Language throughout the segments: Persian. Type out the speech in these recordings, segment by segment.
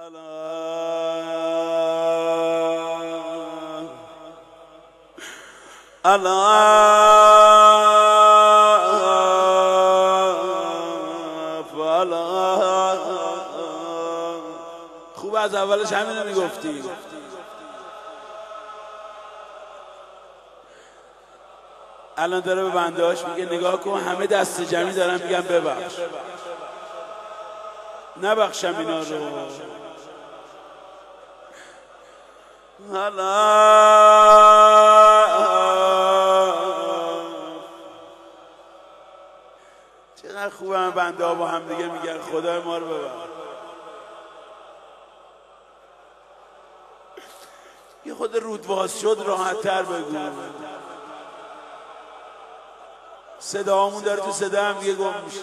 خوب از اولش همینو میگفتی. الان داره به بندهاش میگه نگاه کن همه دست جمعی دارن میگن ببخش، نبخشم اینا رو. چقدر خوبه هم بنده ها با هم دیگه میگن خدای ما رو ببخش. یه خود رودواز شد راحت تر بگو. صدامون داره تو صدا هم دیگه گم میشه.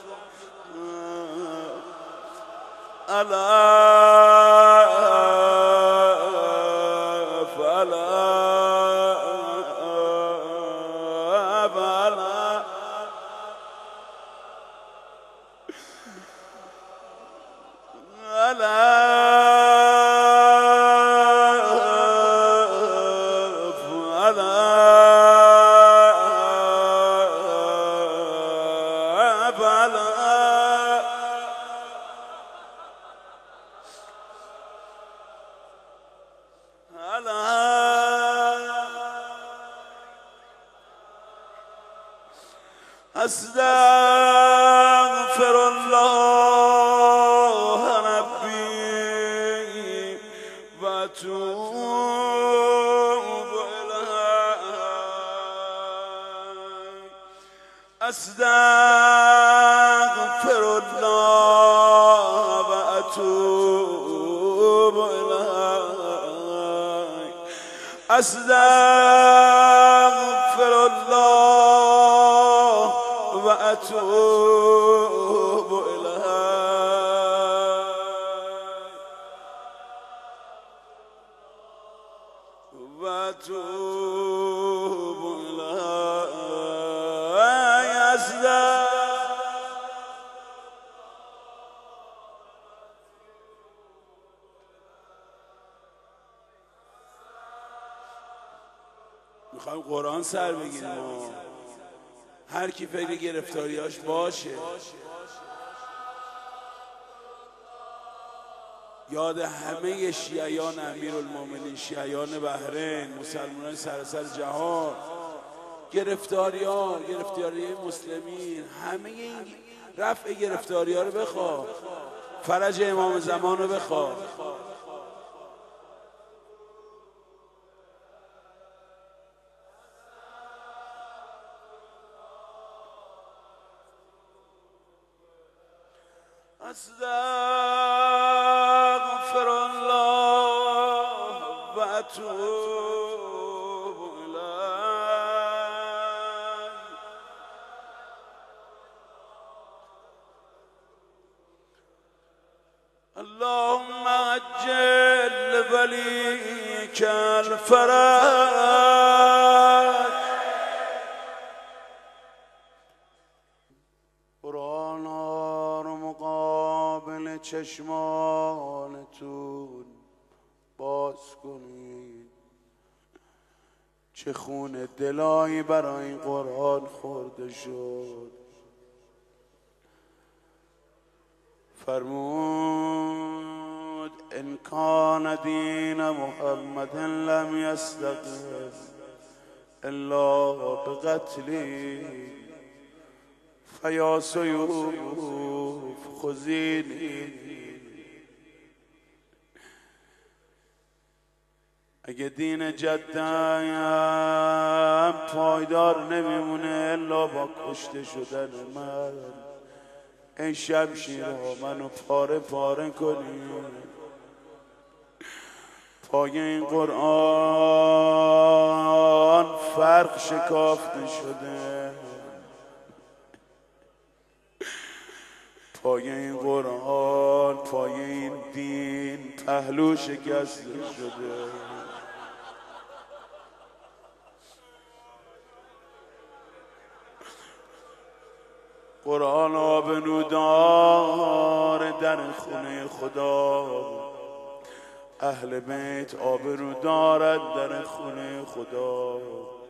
استغفر الله ربي واتوب إليه. استغفر الله واتوب إليه. استغفر الله واتوب إليه. واتوب إليه. میخوایم قرآن سر بگیریم. هر کی فکر گرفتاریاش باشه یاد همه شیعیان امیرالمومنین، شیعیان بحرین، مسلمانان سراسر جهان، گرفتاری مسلمین، همه این رفع گرفتاری ها رو بخواه، فرج امام زمان رو بخواه. استغفر الله واتوب إليه. اللهم عجل لوليك الفرج. چشمانتون باز کنید. چه خون دلایی برای این قرآن خورده شد. فرمود ان کان دین محمد لم یستقم الا بقتلی فیا سیوف خذینی. اگه دین جدم پایدار نمیمونه الا با کشته شدن من، ای شمشیرها منو پاره پاره کنی. پای این قرآن فرق شکافته شده. پای این قرآن، پای این دین پهلو شکسته شده. قرآن آبرودار در خونه خدا، اهل بیت آبرو دارد در خونه خدا.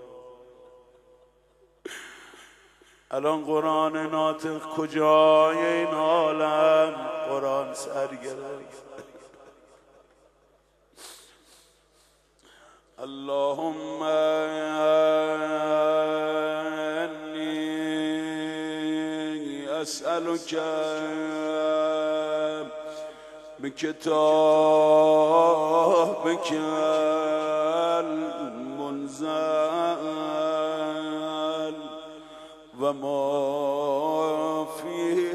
الان قرآن ناطق کجای این عالم؟ قرآن سر گرفت. اللهم انی اسألک بکتابک المنزل و ما فیه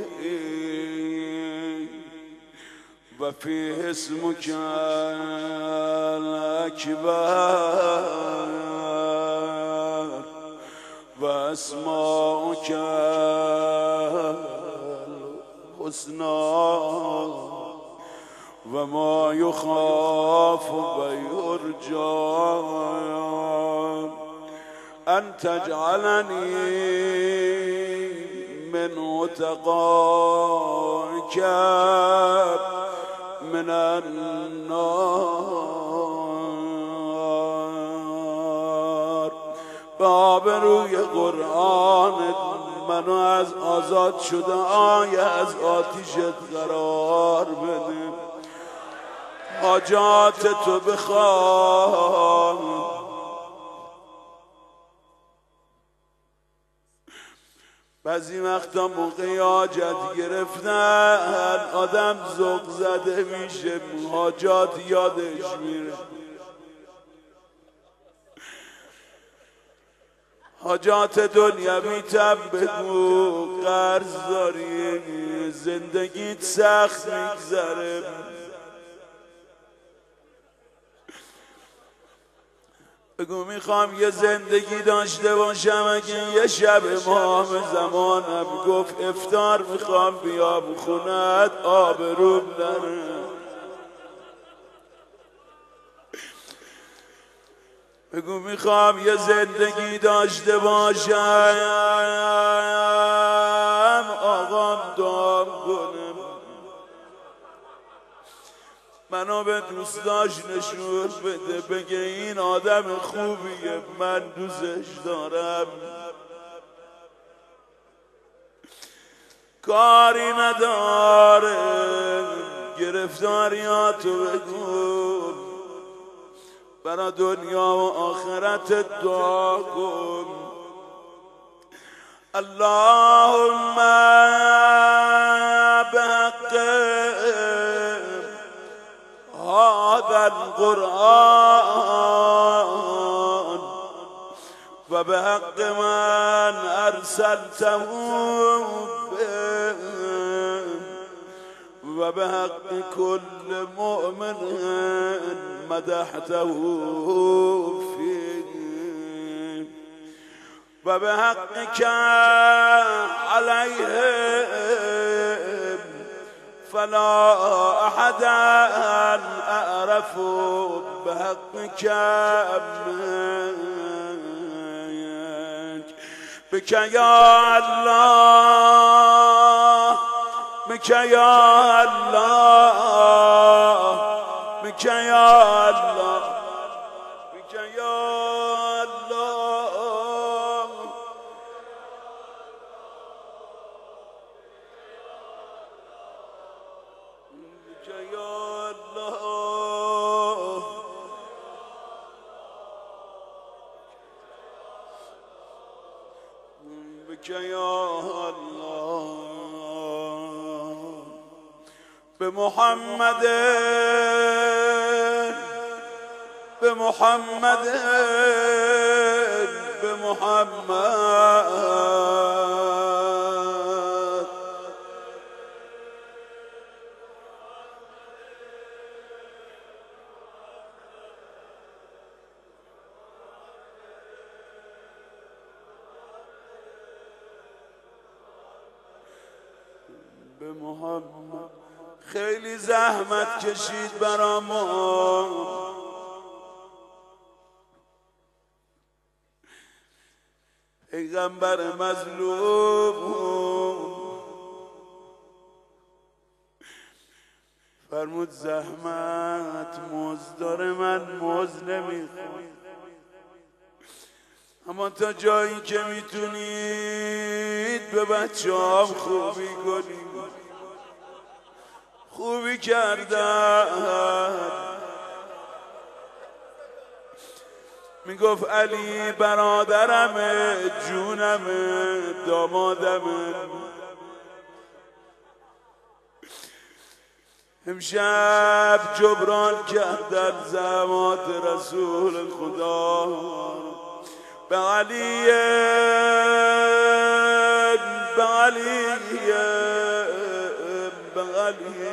و فیه اسمک الاکبر و اسماؤک الحسنی و ما یخاف و یرجا ان تجعلنی من عتقائک من النار. به آبروی قرآن منو از آزاد شده آی از آتیشت قرار بده. حاجات تو بخواه. بعضی وقتا موقع حاجت گرفتن آدم ذوق زده میشه، حاجات یادش میره. حاجات دنیوی تب بگو، قرض داری، زندگیت سخت میگذره، بگو میخوام یه زندگی داشته باشم اگه یه شب امام زمانم گفت افطار میخوام بیام خونت آبروم نره. بگو میخوام یه زندگی داشته باشم آقام دعا کنه منو به دوستاش نشون بده، بگه این آدم خوبیه من دوستش دارم. کاری نداره گرفتاریاتو بگو، برا دنیا و آخرت دعا کن. اللهم بحق هذا القرآن و بحق من ارسلته به و بحق كل مؤمن مدحته فيه و بحقك عليهم فلا أحد أعرف بحقك منك. بك يا الله، بك يا الله، بك يا الله، بك يا الله. بك يا الله، بك يا الله. بمحمد بمحمد بمحمد بمحمد. خیلی زحمت کشید برامون، پیغمبر مظلوم فرمود زحمت مزد داره، من مزد نمیخوام، اما تا جایی که میتونید به بچه هم خوبی کنید. خوبی کردن. میگفت علی برادرمه، جونمه، دامادمه. امشب جبران کردن زحمات رسول خدا به علی، به علی، به علی.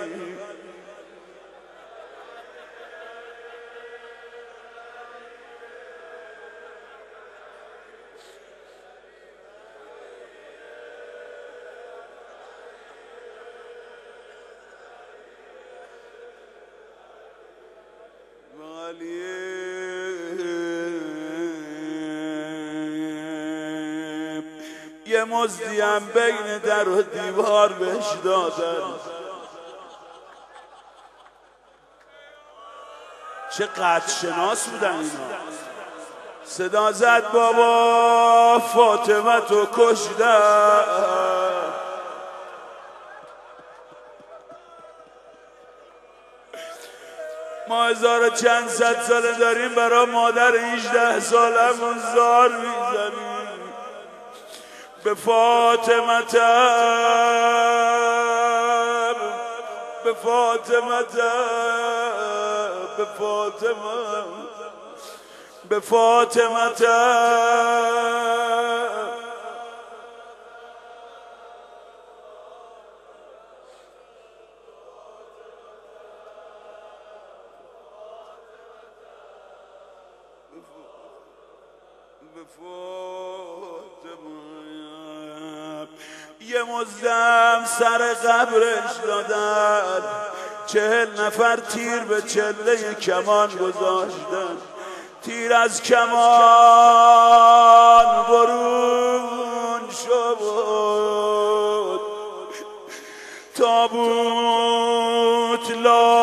یه مزدی هم بین در و دیوار بهش دادن. چه قدر شناس بودن اینا. صدا زد بابا فاطمه تو کشتن. ما 1400 ساله داریم برای مادر 18 سالمون زار میزنیم. به فاطمه تب، به فاطمه تب، به فاطمه، به فاطمه تب. یه مزدم سر قبرش دادن، 40 نفر تیر به چله کمان گذاشتن. تیر از کمان برون شد، تابوت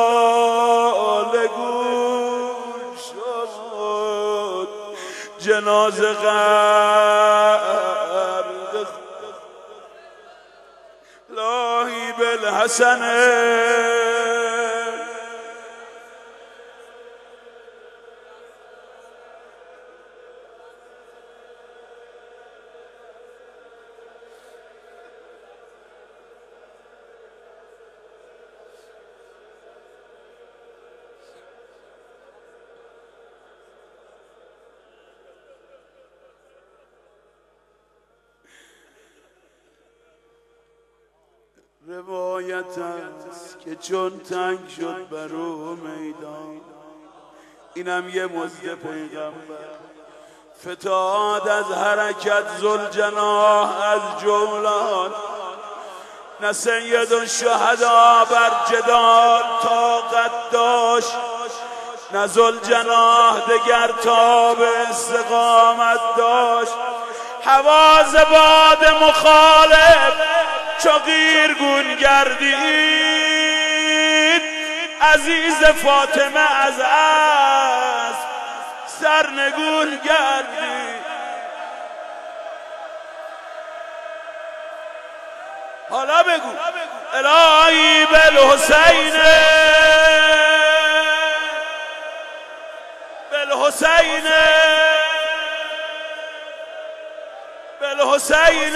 لالگون شد. جنازه غرق لاهی بالحسنه. روایت است که چون تنگ شد بر او میدان، اینم یه مزد پیغمبر فتاد از حرکت ذوالجناح از جولان. نه سید الشهدا بر جدال طاقت داشت، نه ذوالجناح دگر تاب استقامت داشت. حواز باد مخالف چو قیرگون گردید، عزیز فاطمه از اسب سرنگون گردید. حالا بگو الهی بالحسین، بالحسین، بالحسین.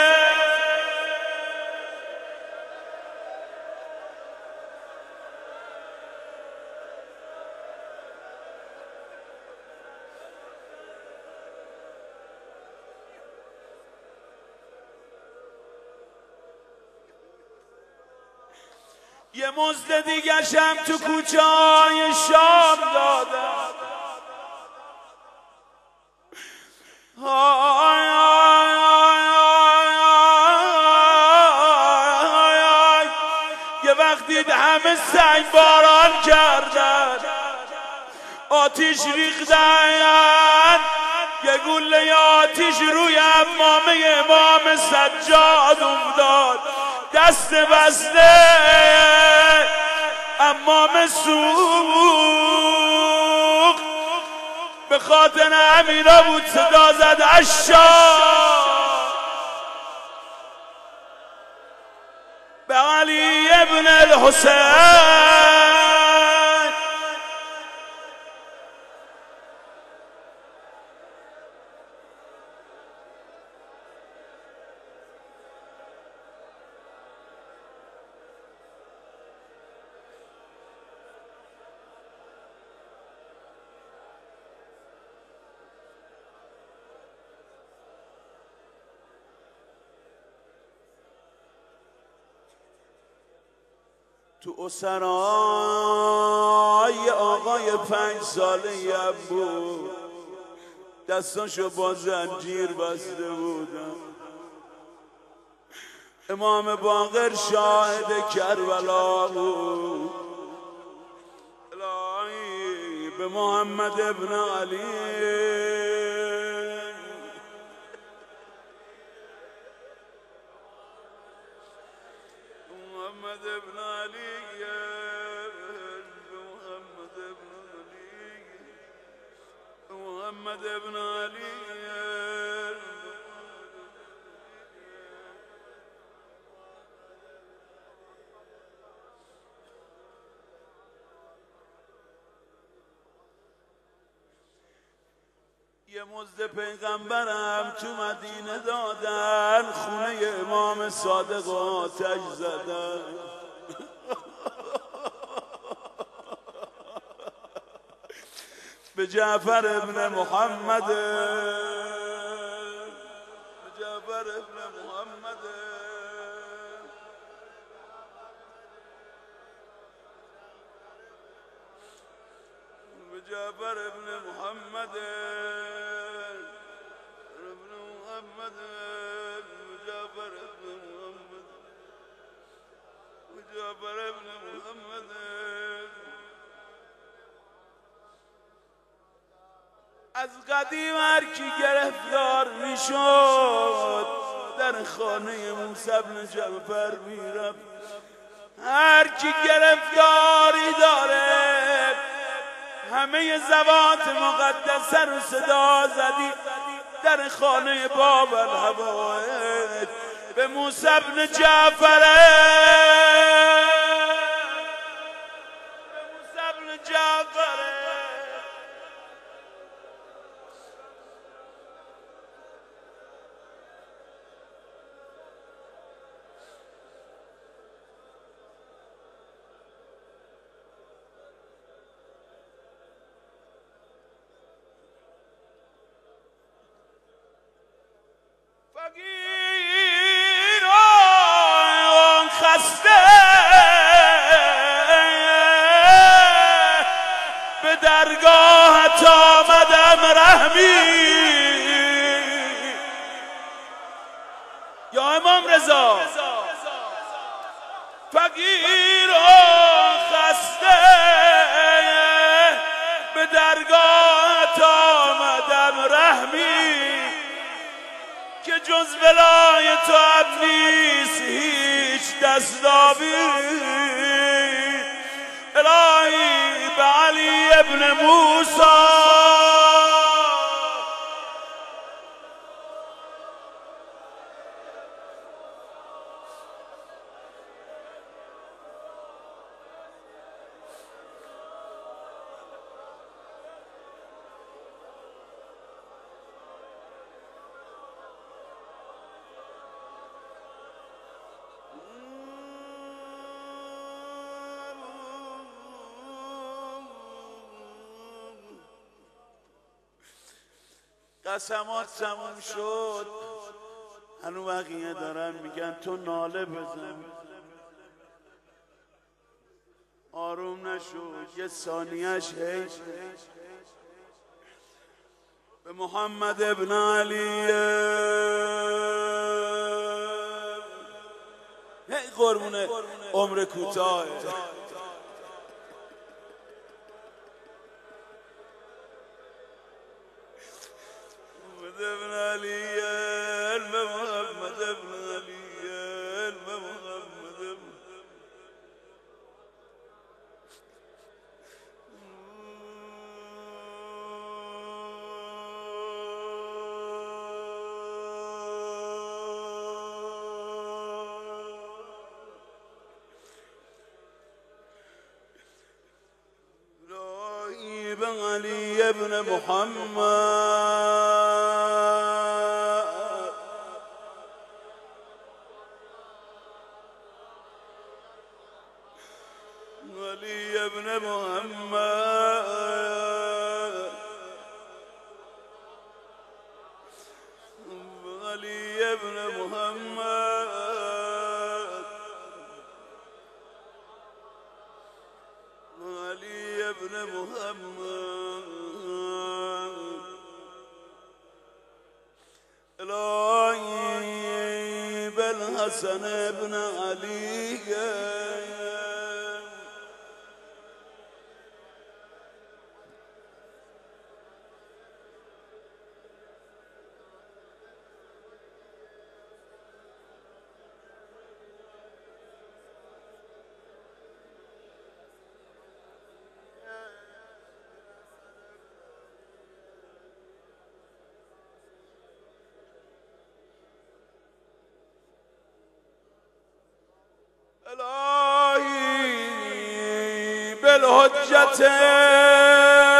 یه مزد دیگه شم تو کوچه های شام دادم. یه وقت دید همه سنگ باران کردن، آتیش ریختن. یه گوله آتیش روی امامه امام سجاد افتاد. دست بسته اما مسوق به خاطر امیرا بود صدا زد عشاق به علی ابن الحسین. تو اسرای آقای 5 ساله هم بود، دستاشو با زنجیر بسته بودم. امام باقر شاهد کربلا بود. الهی به محمد ابن علی محمد ابن علی محمد ابن علی یه مزد پیغمبرم تو مدینه دادن، خونه امام صادق آتش زدن. به جعفر ابن محمد، به جعفر ابن محمد، به جعفر ابن محمد، ابن محمد، به جعفر ابن محمد، به جعفر ابن محمد. از قدیم هر کی گرفتار میشد در خانه موسی بن جعفر میرفت. هر کی گرفتاری داره همه زوات مقدسه رو صدا زدی در خانه باب الحوائج به موسی بن جعفر، به موسی بن جعفر. فقیر آن خسته به درگاهت آمدم رحمی. یا امام رضا فقیر آن خسته به درگاهت آمدم رحمی، که جز ولای تو هم نیست هیچ دستاوی. الهی به علی ابن موسی قسمات تموم شد، هنو بقیه دارن میگن تو ناله بزن. آروم نشد یه ثانیهش هیچ به محمد ابن علی هی قربونه عمر کوتاه ابن علی محمد ابن علی محمد بن علي بن محمد علي بن محمد علي بن محمد علي بن محمد إلهي بالحسن بن علي إلهي بالهجة